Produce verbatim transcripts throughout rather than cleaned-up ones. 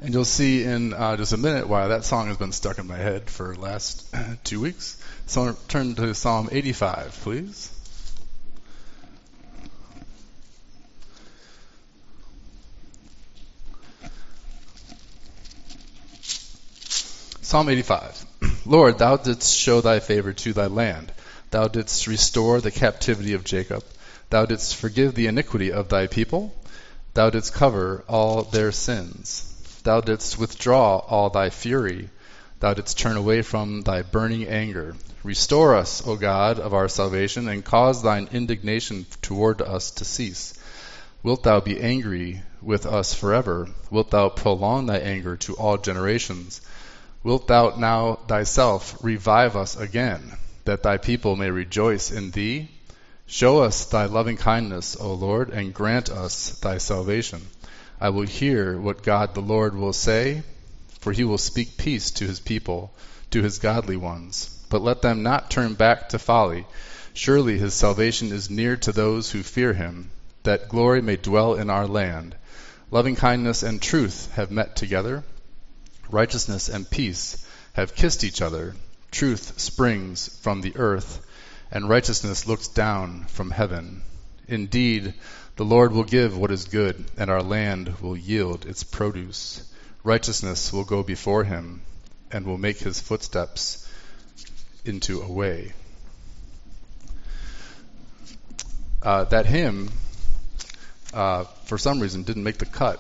And you'll see in uh, just a minute why that song has been stuck in my head for the last two weeks. So turn to Psalm eighty-five, please. Psalm eighty-five. Lord, thou didst show thy favor to thy land. Thou didst restore the captivity of Jacob. Thou didst forgive the iniquity of thy people. Thou didst cover all their sins. Thou didst withdraw all thy fury. Thou didst turn away from thy burning anger. Restore us, O God of our salvation, and cause thine indignation toward us to cease. Wilt thou be angry with us forever? Wilt thou prolong thy anger to all generations? Wilt thou now thyself revive us again, that thy people may rejoice in thee? Show us thy loving kindness, O Lord, and grant us thy salvation. I will hear what God the Lord will say, for he will speak peace to his people, to his godly ones. But let them not turn back to folly. Surely his salvation is near to those who fear him, that glory may dwell in our land. Loving kindness and truth have met together. Righteousness and peace have kissed each other. Truth springs from the earth, and righteousness looks down from heaven. Indeed, the Lord will give what is good, and our land will yield its produce. Righteousness will go before him, and will make his footsteps into a way. Uh, that hymn, uh, for some reason, didn't make the cut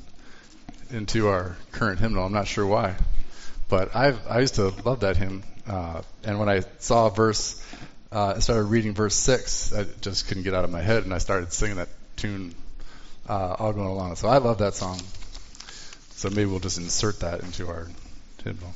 into our current hymnal. I'm not sure why, but I've, I used to love that hymn. Uh, and when I saw a verse, uh, I started reading verse six, I just couldn't get out of my head, and I started singing that tune uh, all going along. So I love that song. So maybe we'll just insert that into our hymnal.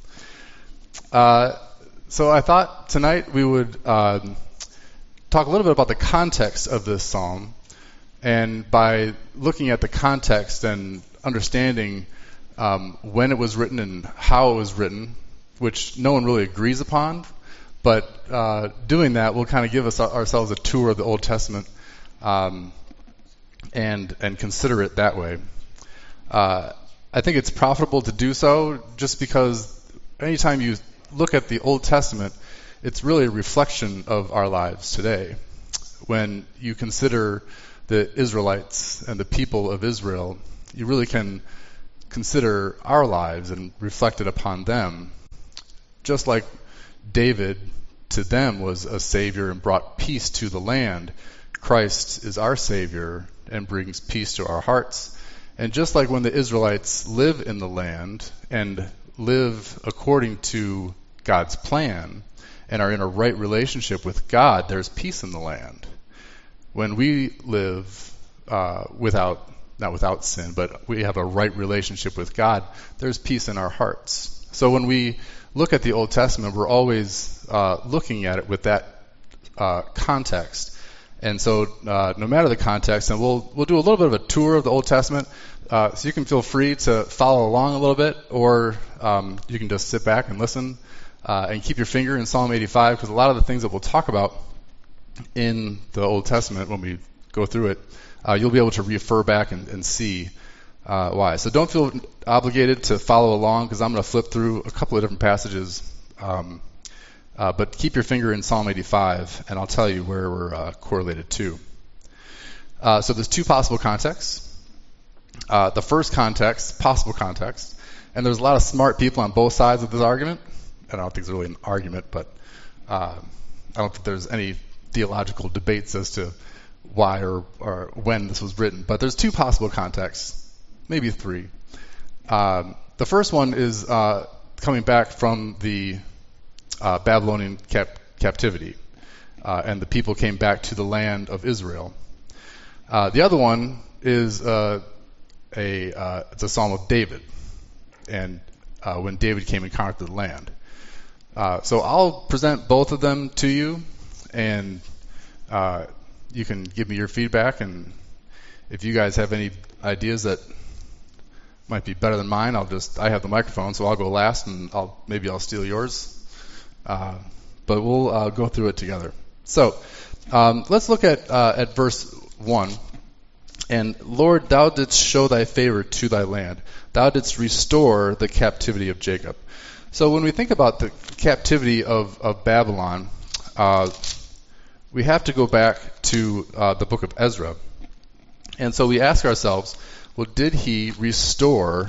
Uh, so I thought tonight we would uh, talk a little bit about the context of this psalm, and by looking at the context and understanding um, when it was written and how it was written, which no one really agrees upon, but uh, doing that will kind of give us ourselves a tour of the Old Testament um, and and consider it that way. Uh, I think it's profitable to do so just because anytime you look at the Old Testament, it's really a reflection of our lives today. When you consider the Israelites and the people of Israel, you really can consider our lives and reflect it upon them. Just like David to them was a savior and brought peace to the land, Christ is our savior and brings peace to our hearts. And just like when the Israelites live in the land and live according to God's plan and are in a right relationship with God, there's peace in the land. When we live uh, without not without sin, but we have a right relationship with God, there's peace in our hearts. So when we look at the Old Testament, we're always uh, looking at it with that uh, context. And so uh, no matter the context, and we'll we'll do a little bit of a tour of the Old Testament, uh, so you can feel free to follow along a little bit, or um, you can just sit back and listen uh, and keep your finger in Psalm eighty-five, because a lot of the things that we'll talk about in the Old Testament when we go through it, Uh, you'll be able to refer back and, and see uh, why. So don't feel obligated to follow along, because I'm going to flip through a couple of different passages. Um, uh, but keep your finger in Psalm eighty-five, and I'll tell you where we're uh, correlated to. Uh, so there's two possible contexts. Uh, the first context, possible context, and there's a lot of smart people on both sides of this argument. I don't think it's really an argument, but uh, I don't think there's any theological debates as to why or, or when this was written. But there's two possible contexts, maybe three. Um, the first one is uh, coming back from the uh, Babylonian cap- captivity, uh, and the people came back to the land of Israel. Uh, the other one is uh, a uh, it's a Psalm of David, and uh, when David came and conquered the land. Uh, so I'll present both of them to you, and uh, you can give me your feedback, and if you guys have any ideas that might be better than mine, I'll just I have the microphone, so I'll go last, and I'll maybe I'll steal yours. Uh, but we'll uh, go through it together. So um, let's look at uh, at verse one And Lord, thou didst show thy favor to thy land. Thou didst restore the captivity of Jacob. So when we think about the captivity of, of Babylon, uh, we have to go back to uh, the book of Ezra. And so we ask ourselves, well, did he restore,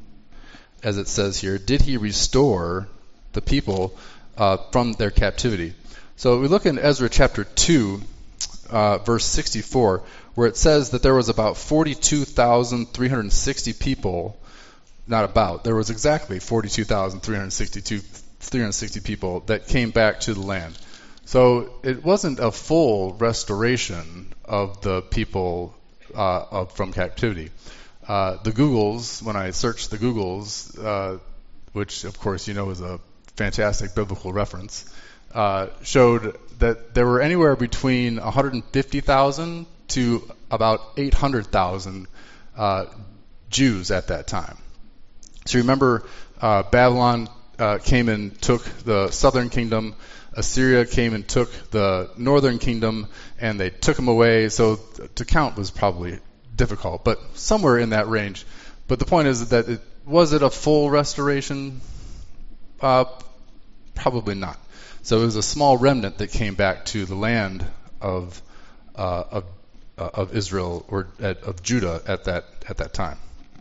as it says here, did he restore the people uh, from their captivity? So we look in Ezra chapter two, uh, verse sixty-four, where it says that there was about forty-two thousand three hundred sixty people, not about, there was exactly forty-two thousand three hundred sixty people that came back to the land. So it wasn't a full restoration of the people uh, of, from captivity. Uh, the Googles, when I searched the Googles, uh, which of course you know is a fantastic biblical reference, uh, showed that there were anywhere between one hundred fifty thousand to about eight hundred thousand uh, Jews at that time. So remember, uh, Babylon uh, came and took the southern kingdom. Assyria came and took the northern kingdom, and they took them away. So to count was probably difficult, but somewhere in that range. But the point is that it, was it a full restoration? Uh, probably not. So it was a small remnant that came back to the land of uh, of, uh, of Israel or at, of Judah at that at that time.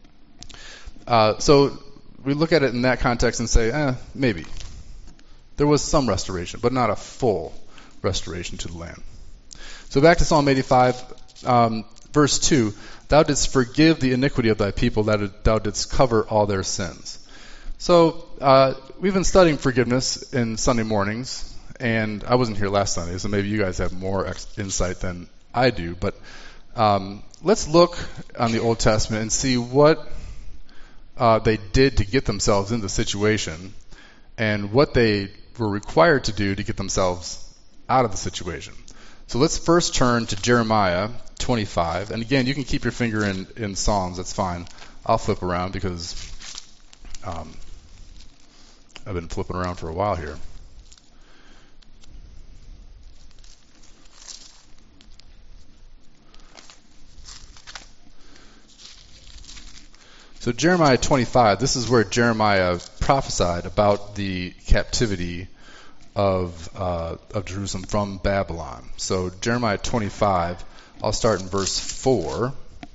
Uh, so we look at it in that context and say, eh, maybe. There was some restoration, but not a full restoration to the land. So back to Psalm eighty-five, um, verse two. Thou didst forgive the iniquity of thy people, that thou didst cover all their sins. So uh, we've been studying forgiveness in Sunday mornings, and I wasn't here last Sunday, so maybe you guys have more ex- insight than I do. But um, let's look on the Old Testament and see what uh, they did to get themselves in the situation and what they were required to do to get themselves out of the situation. So let's first turn to Jeremiah twenty-five. And again, you can keep your finger in, in Psalms. That's fine. I'll flip around because um, I've been flipping around for a while here. So Jeremiah twenty-five, this is where Jeremiah prophesied about the captivity of uh, of Jerusalem from Babylon. So Jeremiah twenty-five, I'll start in verse four.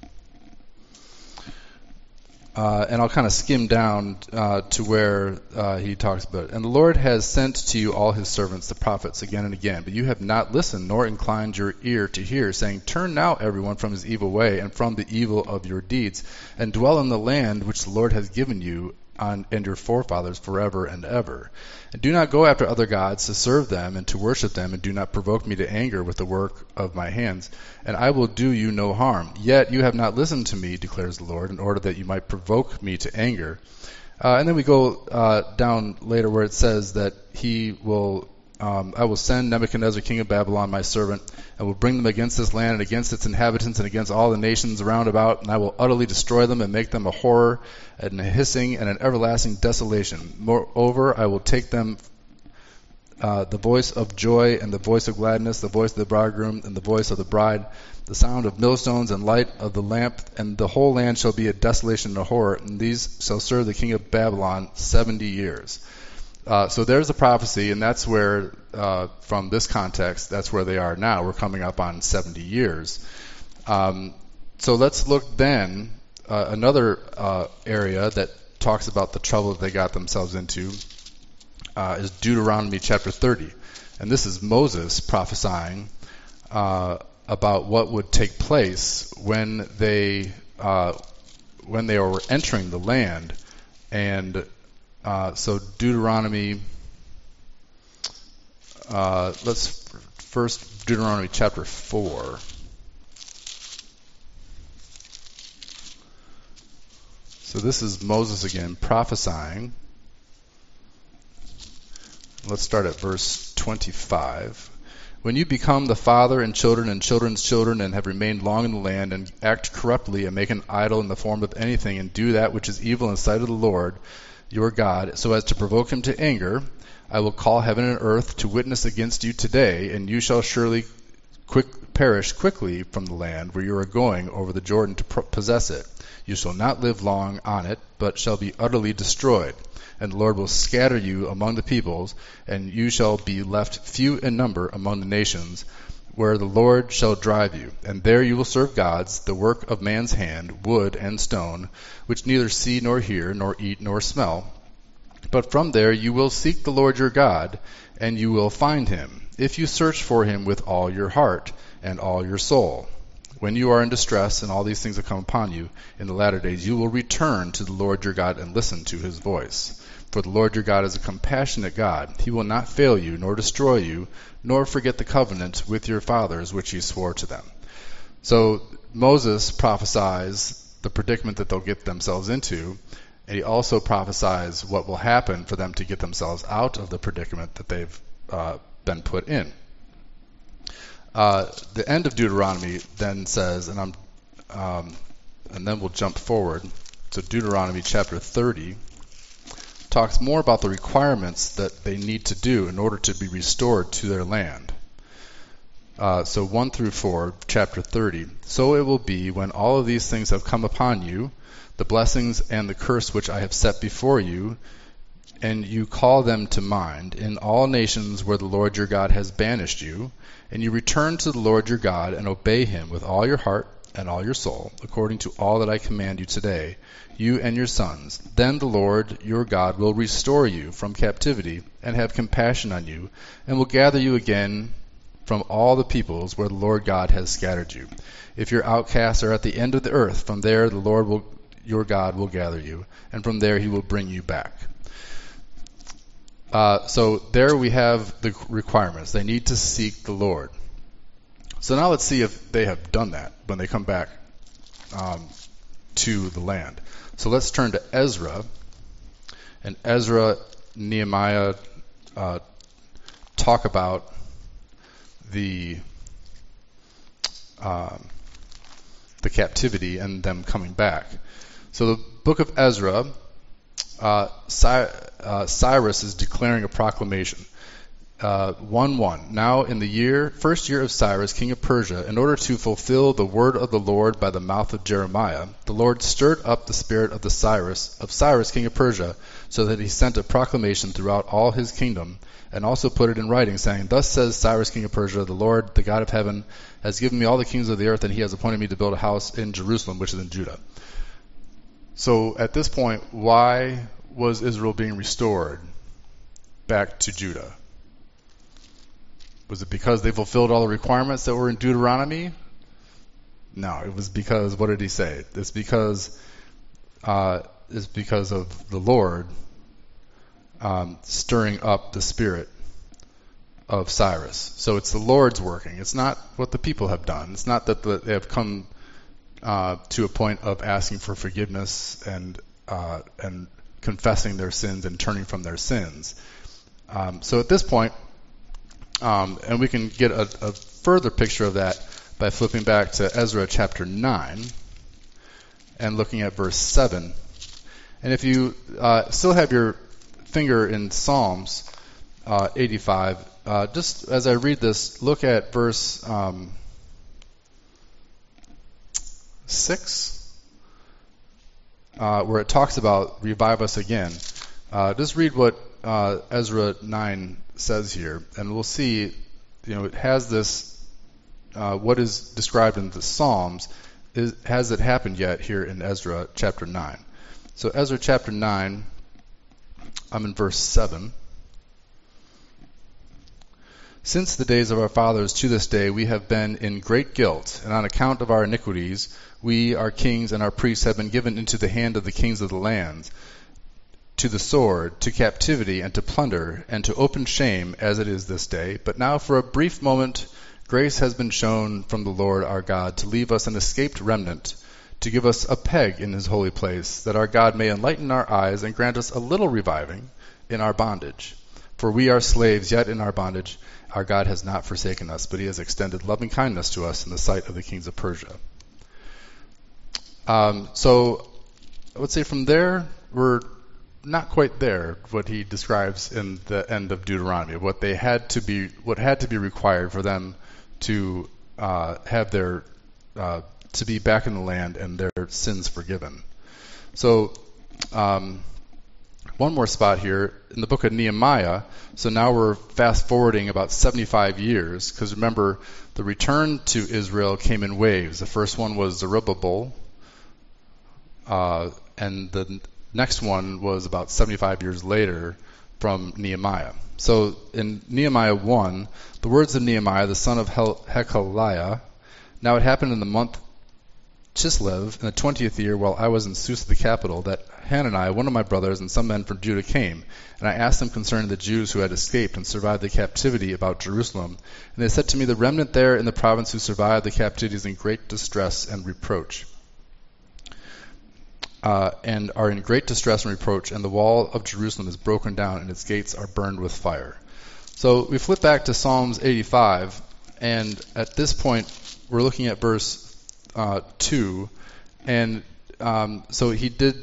Uh, and I'll kind of skim down uh, to where uh, he talks about it. And the Lord has sent to you all his servants, the prophets, again and again, but you have not listened nor inclined your ear to hear, saying, turn now everyone from his evil way and from the evil of your deeds, and dwell in the land which the Lord has given you on, and your forefathers forever and ever. And do not go after other gods to serve them and to worship them, and do not provoke me to anger with the work of my hands, and I will do you no harm. Yet you have not listened to me, declares the Lord, in order that you might provoke me to anger. Uh, and then we go uh, down later where it says that he will, um, I will send Nebuchadnezzar, king of Babylon, my servant, and will bring them against this land and against its inhabitants and against all the nations round about, and I will utterly destroy them and make them a horror and a hissing and an everlasting desolation. Moreover, I will take them uh, the voice of joy and the voice of gladness, the voice of the bridegroom and the voice of the bride, the sound of millstones and light of the lamp, and the whole land shall be a desolation and a horror, and these shall serve the king of Babylon seventy years. Uh, so there's a prophecy, and that's where, uh, from this context, that's where they are now. We're coming up on seventy years. Um, so let's look then, uh, another uh, area that talks about the trouble that they got themselves into uh, is Deuteronomy chapter thirty. And this is Moses prophesying uh, about what would take place when they uh, when they were entering the land. And Uh, so Deuteronomy, uh, let's first Deuteronomy chapter four. So this is Moses again prophesying. Let's start at verse twenty-five. When you become the father and children and children's children and have remained long in the land and act corruptly and make an idol in the form of anything and do that which is evil in the sight of the Lord your God, so as to provoke him to anger, I will call heaven and earth to witness against you today, and you shall surely quick, perish quickly from the land where you are going over the Jordan to possess it. You shall not live long on it, but shall be utterly destroyed. And the Lord will scatter you among the peoples, and you shall be left few in number among the nations, where the Lord shall drive you. And there you will serve gods, the work of man's hand, wood and stone, which neither see nor hear, nor eat nor smell. But from there you will seek the Lord your God, and you will find him, if you search for him with all your heart and all your soul. When you are in distress and all these things have come upon you in the latter days, you will return to the Lord your God and listen to his voice. For the Lord your God is a compassionate God. He will not fail you, nor destroy you, nor forget the covenant with your fathers which he swore to them. So Moses prophesies the predicament that they'll get themselves into, and he also prophesies what will happen for them to get themselves out of the predicament that they've uh, been put in. Uh, the end of Deuteronomy then says, and I'm, um, and then we'll jump forward to Deuteronomy chapter thirty. Talks more about the requirements that they need to do in order to be restored to their land. Uh, so one through four, chapter thirty. So it will be when all of these things have come upon you, the blessings and the curse which I have set before you, and you call them to mind in all nations where the Lord your God has banished you, and you return to the Lord your God and obey him with all your heart and all your soul, according to all that I command you today, you and your sons. Then the Lord your God will restore you from captivity and have compassion on you, and will gather you again from all the peoples where the Lord God has scattered you. If your outcasts are at the end of the earth, from there the Lord will, your God will gather you, and from there he will bring you back. Uh, so there we have the requirements. They need to seek the Lord. So now let's see if they have done that when they come back um, to the land. So let's turn to Ezra. And Ezra, Nehemiah uh, talk about the uh, the captivity and them coming back. So the book of Ezra, uh, Cy- uh, Cyrus is declaring a proclamation. Uh, one one. Now in the year, first year of Cyrus, king of Persia, in order to fulfill the word of the Lord by the mouth of Jeremiah, the Lord stirred up the spirit of the Cyrus, of Cyrus, king of Persia, so that he sent a proclamation throughout all his kingdom, and also put it in writing, saying, Thus says Cyrus, king of Persia, the Lord, the God of heaven, has given me all the kings of the earth, and he has appointed me to build a house in Jerusalem, which is in Judah. So at this point, why was Israel being restored back to Judah? Was it because they fulfilled all the requirements that were in Deuteronomy? No, it was because, what did he say? It's because uh, it's because of the Lord um, stirring up the spirit of Cyrus. So it's the Lord's working. It's not what the people have done. It's not that the, they have come uh, to a point of asking for forgiveness and uh, and confessing their sins and turning from their sins. Um, so at this point, Um, and we can get a, a further picture of that by flipping back to Ezra chapter nine and looking at verse seven. And if you uh, still have your finger in Psalms uh, eighty-five, uh, just as I read this, look at verse um, six, uh, where it talks about revive us again. Uh, just read what uh, Ezra nine says here, and we'll see, you know, it has this, uh, what is described in the Psalms, is, has it happened yet here in Ezra chapter nine. So Ezra chapter nine, I'm in verse seven. Since the days of our fathers to this day we have been in great guilt, and on account of our iniquities we, our kings, and our priests have been given into the hand of the kings of the lands, to the sword, to captivity, and to plunder, and to open shame, as it is this day. But now for a brief moment grace has been shown from the Lord our God to leave us an escaped remnant, to give us a peg in his holy place, that our God may enlighten our eyes and grant us a little reviving in our bondage. For we are slaves, yet in our bondage our God has not forsaken us, but he has extended loving kindness to us in the sight of the kings of Persia. Um, so I would say from there, we're not quite there, what he describes in the end of Deuteronomy, what they had to be, what had to be required for them to uh, have their uh, to be back in the land and their sins forgiven. So um, one more spot here in the book of Nehemiah. So now we're fast forwarding about seventy-five years, because remember, the return to Israel came in waves. The first one was Zerubbabel, uh, and the next one was about seventy-five years later from Nehemiah. So in Nehemiah one, the words of Nehemiah, the son of Hekeliah, now it happened in the month Chislev, in the twentieth year, while I was in Susa the capital, that Hanani, one of my brothers, and some men from Judah came, and I asked them concerning the Jews who had escaped and survived the captivity about Jerusalem. And they said to me, the remnant there in the province who survived the captivity is in great distress and reproach, uh, and are in great distress and reproach, and the wall of Jerusalem is broken down, and its gates are burned with fire. So we flip back to Psalms eighty-five, and at this point we're looking at verse uh, two, and um, so he did,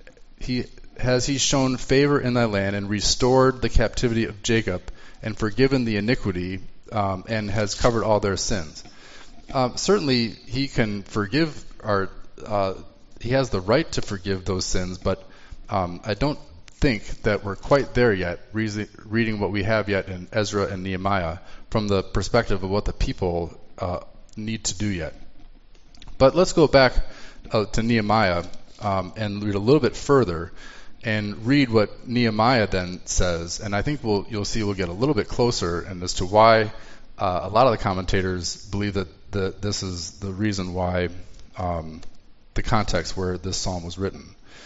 he has he shown favor in thy land and restored the captivity of Jacob and forgiven the iniquity um, and has covered all their sins. Um, certainly he can forgive our, uh, he has the right to forgive those sins, but um, I don't think that we're quite there yet, re- reading what we have yet in Ezra and Nehemiah from the perspective of what the people uh, need to do yet. But let's go back uh, to Nehemiah um, and read a little bit further and read what Nehemiah then says. And I think we'll, you'll see we'll get a little bit closer and as to why uh, a lot of the commentators believe that the, this is the reason why um, the context where this psalm was written.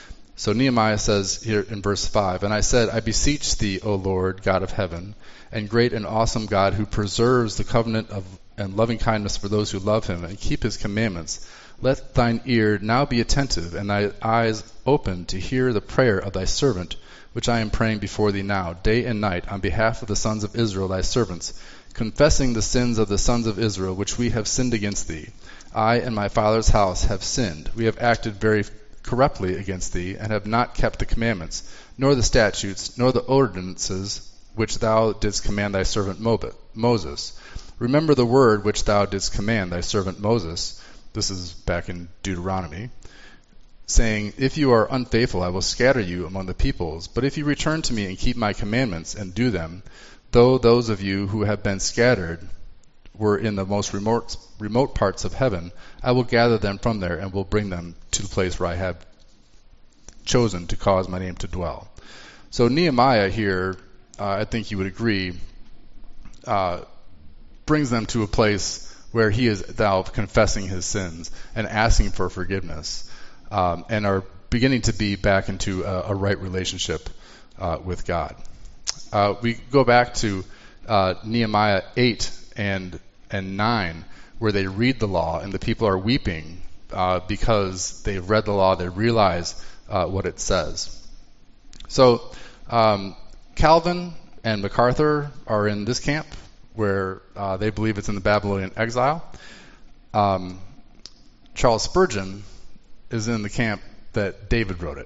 So Nehemiah says here in verse five, and I said, I beseech thee, O Lord, God of heaven, and great and awesome God, who preserves the covenant of and loving kindness for those who love him and keep his commandments, let thine ear now be attentive and thy eyes open to hear the prayer of thy servant, which I am praying before thee now, day and night, on behalf of the sons of Israel, thy servants, confessing the sins of the sons of Israel, which we have sinned against thee. I and my father's house have sinned. We have acted very corruptly against thee, and have not kept the commandments, nor the statutes, nor the ordinances, which thou didst command thy servant Moses. Remember the word which thou didst command thy servant Moses, this is back in Deuteronomy, saying, if you are unfaithful, I will scatter you among the peoples. But if you return to me and keep my commandments and do them, though those of you who have been scattered were in the most remote, remote parts of heaven, I will gather them from there and will bring them to the place where I have chosen to cause my name to dwell. So Nehemiah here, uh, I think you would agree, uh, brings them to a place where he is now confessing his sins and asking for forgiveness, um, and are beginning to be back into a, a right relationship uh, with God. Uh, we go back to uh, Nehemiah eight and and nine, where they read the law and the people are weeping uh, because they've read the law, they realize uh, what it says. So um, Calvin and MacArthur are in this camp, where uh, they believe it's in the Babylonian exile. Um, Charles Spurgeon is in the camp that David wrote it.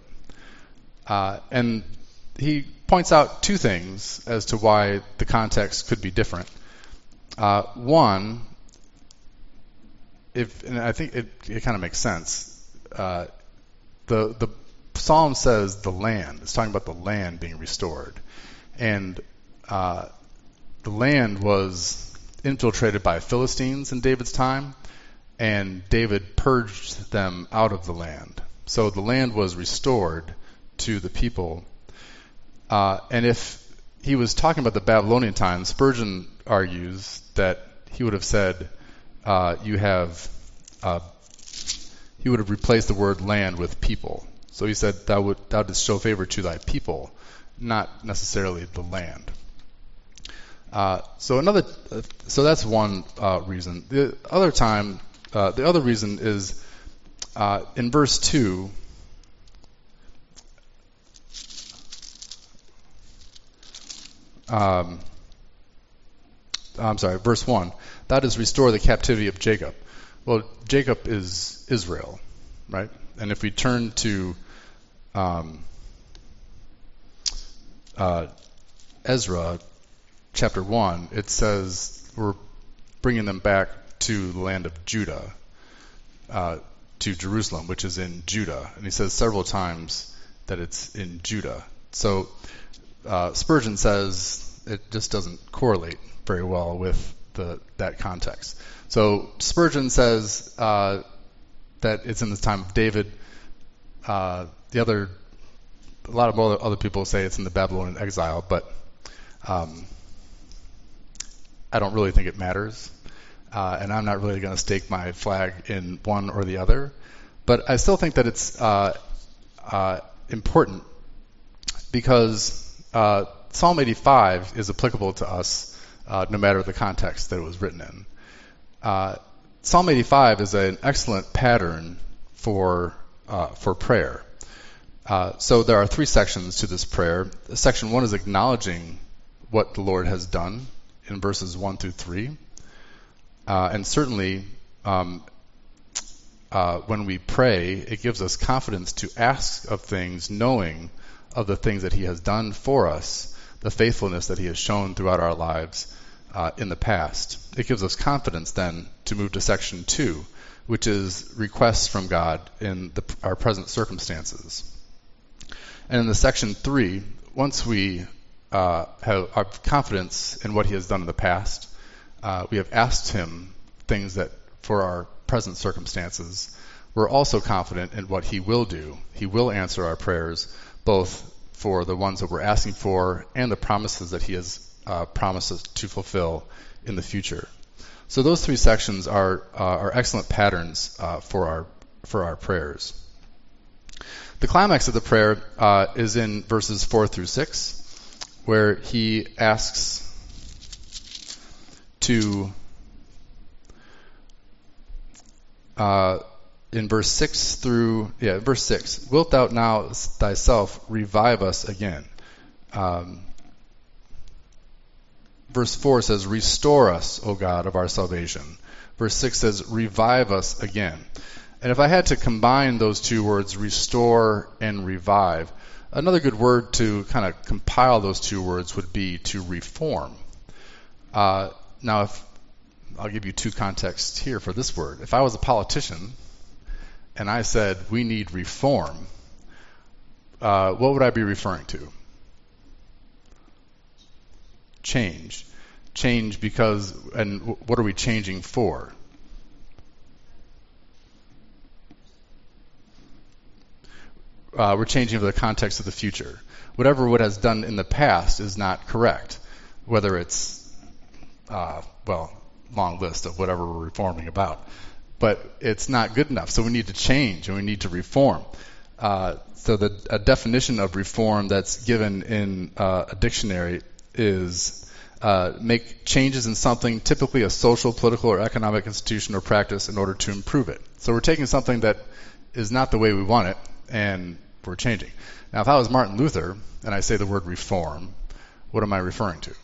Uh, and he points out two things as to why the context could be different. Uh, one, if and I think it, it kind of makes sense. Uh, the the psalm says the land. It's talking about the land being restored, and uh, the land was infiltrated by Philistines in David's time, and David purged them out of the land. So the land was restored to the people. Uh, and if he was talking about the Babylonian time, Spurgeon argues that he would have said, uh, you have, uh, he would have replaced the word land with people. So he said, thou, would, thou didst show favor to thy people, not necessarily the land. Uh, so another, uh, so that's one uh, reason. The other time, uh, the other reason is uh, in verse two. Um, I'm sorry, verse one. Thou didst restore the captivity of Jacob. Well, Jacob is Israel, right? And if we turn to um, uh, Ezra chapter one, it says we're bringing them back to the land of Judah, uh, to Jerusalem, which is in Judah. And he says several times that it's in Judah. So uh, Spurgeon says it just doesn't correlate very well with the that context. So Spurgeon says uh, that it's in the time of David. Uh, the other, a lot of other, other people say it's in the Babylonian exile, but um, I don't really think it matters. Uh, and I'm not really going to stake my flag in one or the other. But I still think that it's uh, uh, important because uh, Psalm eighty-five is applicable to us uh, no matter the context that it was written in. Uh, Psalm eighty-five is an excellent pattern for uh, for prayer. Uh, so there are three sections to this prayer. Section one is acknowledging what the Lord has done in verses one through three. Uh, and certainly, um, uh, when we pray, it gives us confidence to ask of things, knowing of the things that He has done for us, the faithfulness that He has shown throughout our lives uh, in the past. It gives us confidence then to move to section two, which is requests from God in the, our present circumstances. And in the section three, once we uh, have our confidence in what He has done in the past, Uh, we have asked Him things that for our present circumstances. We're also confident in what He will do. He will answer our prayers, both for the ones that we're asking for and the promises that He has uh, promised us to fulfill in the future. So those three sections are uh, are excellent patterns uh, for our for our prayers. The climax of the prayer uh, is in verses four through six, where he asks to, uh, in verse six through, yeah, verse six, wilt thou now thyself revive us again? Um, verse four says, restore us, O God of our salvation. Verse six says, revive us again. And if I had to combine those two words, restore and revive, another good word to kind of compile those two words would be to reform. Uh, Now, if, I'll give you two contexts here for this word. If I was a politician and I said, we need reform, uh, what would I be referring to? Change. Change because, and what are we changing for? Uh, we're changing for the context of the future. Whatever what has done in the past is not correct, whether it's Uh, well, long list of whatever we're reforming about. But it's not good enough, so we need to change and we need to reform. Uh, so the a definition of reform that's given in uh, a dictionary is uh, make changes in something, typically a social, political, or economic institution or practice in order to improve it. So we're taking something that is not the way we want it and we're changing. Now, if I was Martin Luther and I say the word reform, what am I referring to?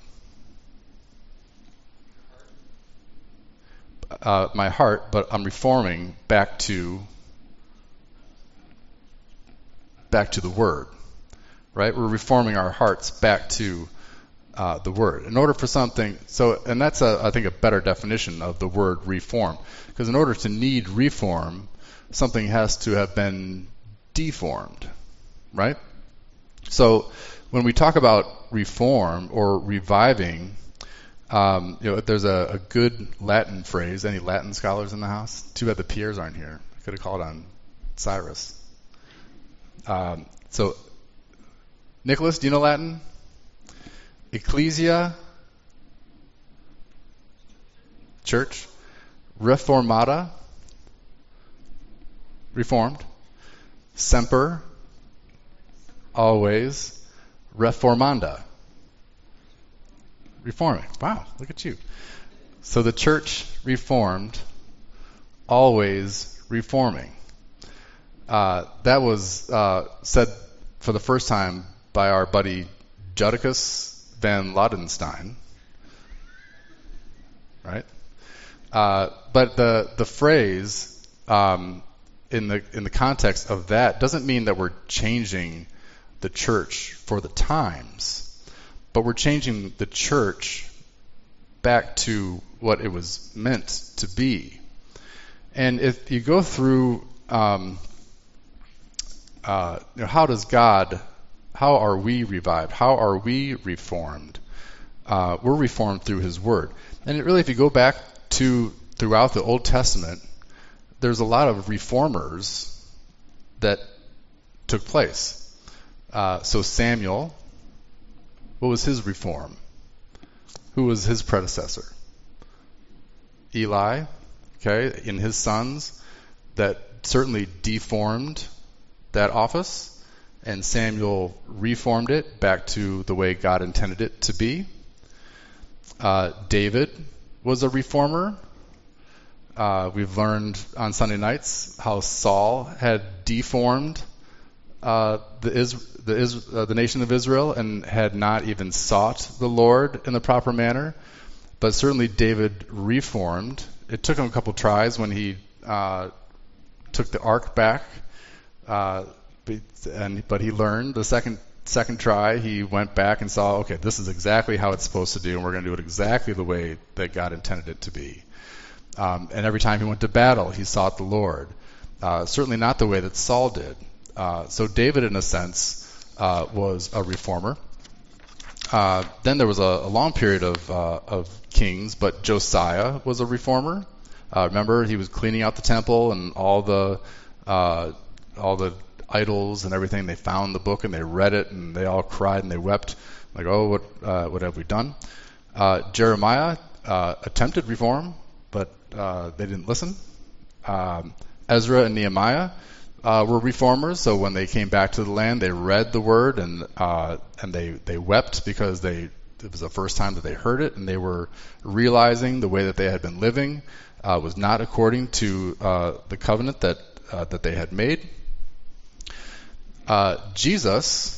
Uh, my heart, but I'm reforming back to back to the Word, right? We're reforming our hearts back to uh, the Word. In order for something, so, and that's a, I think a better definition of the word reform, because in order to need reform, something has to have been deformed, right? So when we talk about reform or reviving, Um, you know, there's a, a good Latin phrase. Any Latin scholars in the house? Too bad the Piers aren't here. I could have called on Cyrus. Um, so, Nicholas, do you know Latin? Ecclesia, church, reformata, reformed, semper, always, reformanda. Reforming. Wow, look at you. So the church reformed, always reforming. Uh, that was uh, said for the first time by our buddy Judicus van Lodenstein, right? Uh, but the the phrase um, in the in the context of that doesn't mean that we're changing the church for the times. But we're changing the church back to what it was meant to be. And if you go through, um, uh, you know, how does God, how are we revived? How are we reformed? Uh, we're reformed through His Word. And it really, if you go back to throughout the Old Testament, there's a lot of reformers that took place. Uh, so Samuel, what was his reform? Who was his predecessor? Eli, okay, in his sons, that certainly deformed that office, and Samuel reformed it back to the way God intended it to be. Uh, David was a reformer. Uh, we've learned on Sunday nights how Saul had deformed uh, the, Is- the, Is- uh, the nation of Israel and had not even sought the Lord in the proper manner. But certainly David reformed. It took him a couple tries when he uh, took the ark back, uh, but, and, but he learned. The second second try, he went back and saw, okay, this is exactly how it's supposed to do, and we're going to do it exactly the way that God intended it to be. Um, and every time he went to battle, he sought the Lord. Uh, certainly not the way that Saul did. Uh, so David, in a sense, uh, was a reformer. Uh, then there was a, a long period of, uh, of kings, but Josiah was a reformer. Uh, remember, he was cleaning out the temple and all the uh, all the idols and everything. They found the book and they read it and they all cried and they wept, like, oh, what uh, what have we done? Uh, Jeremiah uh, attempted reform, but uh, they didn't listen. Um, Ezra and Nehemiah uh, were reformers, so when they came back to the land, they read the word and uh, and they, they wept because they it was the first time that they heard it, and they were realizing the way that they had been living uh, was not according to uh, the covenant that uh, that they had made. Uh, Jesus,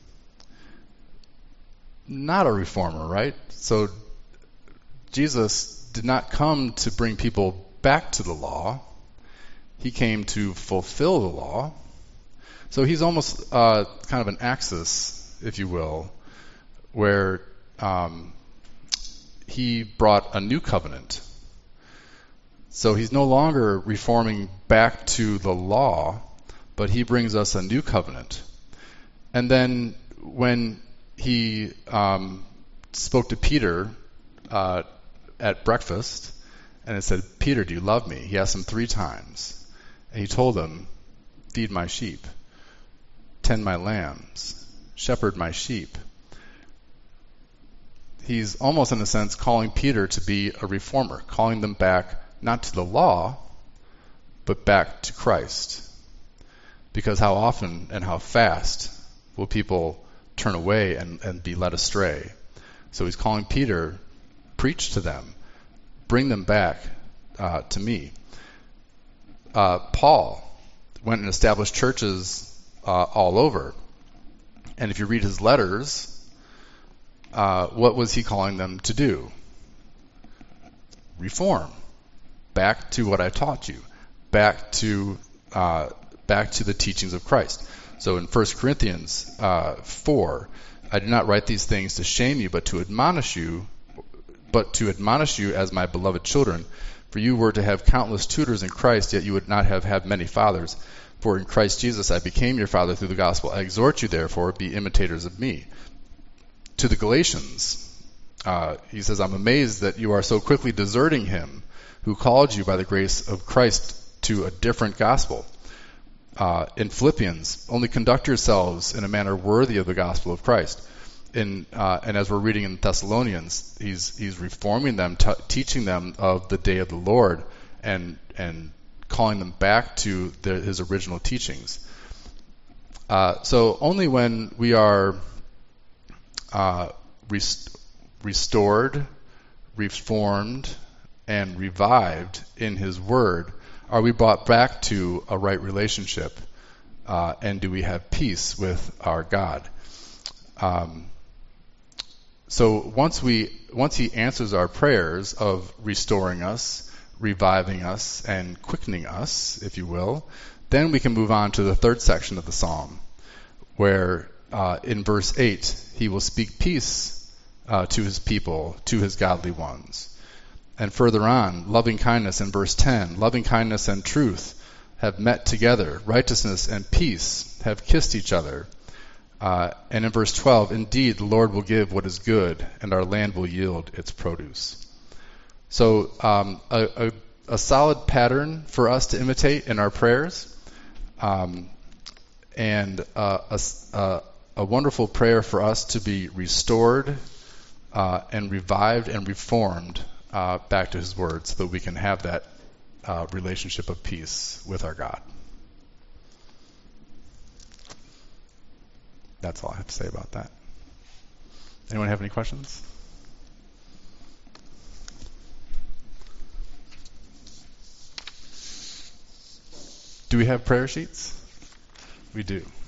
not a reformer, right? So Jesus did not come to bring people back to the law. He came to fulfill the law. So he's almost uh, kind of an axis, if you will, where um, he brought a new covenant. So he's no longer reforming back to the law, but he brings us a new covenant. And then when he um, spoke to Peter uh, at breakfast, and it said, Peter, do you love me? He asked him three times. And he told him, feed my sheep, tend my lambs, shepherd my sheep. He's almost, in a sense, calling Peter to be a reformer, calling them back not to the law, but back to Christ. Because how often and how fast will people turn away and, and be led astray? So he's calling Peter, preach to them, bring them back uh, to me. Uh, Paul went and established churches uh, all over. And if you read his letters, uh, what was he calling them to do? Reform. Back to what I taught you. Back to uh, back to the teachings of Christ. So in First Corinthians uh, four, I do not write these things to shame you, but to admonish you, but to admonish you as my beloved children. For you were to have countless tutors in Christ, yet you would not have had many fathers. For in Christ Jesus I became your father through the gospel. I exhort you, therefore, be imitators of me. To the Galatians, uh, he says, I'm amazed that you are so quickly deserting him who called you by the grace of Christ to a different gospel. Uh, in Philippians, only conduct yourselves in a manner worthy of the gospel of Christ. In, uh, and as we're reading in Thessalonians, he's he's reforming them, t- teaching them of the day of the Lord, and and calling them back to the, his original teachings. Uh, so only when we are uh, rest- restored, reformed, and revived in his word are we brought back to a right relationship, uh, and do we have peace with our God? Um, so once we once he answers our prayers of restoring us, reviving us, and quickening us, if you will, then we can move on to the third section of the psalm, where uh, in verse eight he will speak peace uh, to his people, to his godly ones. And further on, loving kindness in verse ten, loving kindness and truth have met together. Righteousness and peace have kissed each other. Uh, and in verse twelve, indeed, the Lord will give what is good, and our land will yield its produce. So um, a, a, a solid pattern for us to imitate in our prayers, um, and uh, a, a, a wonderful prayer for us to be restored uh, and revived and reformed uh, back to his word, so that we can have that uh, relationship of peace with our God. That's all I have to say about that. Anyone have any questions? Do we have prayer sheets? We do.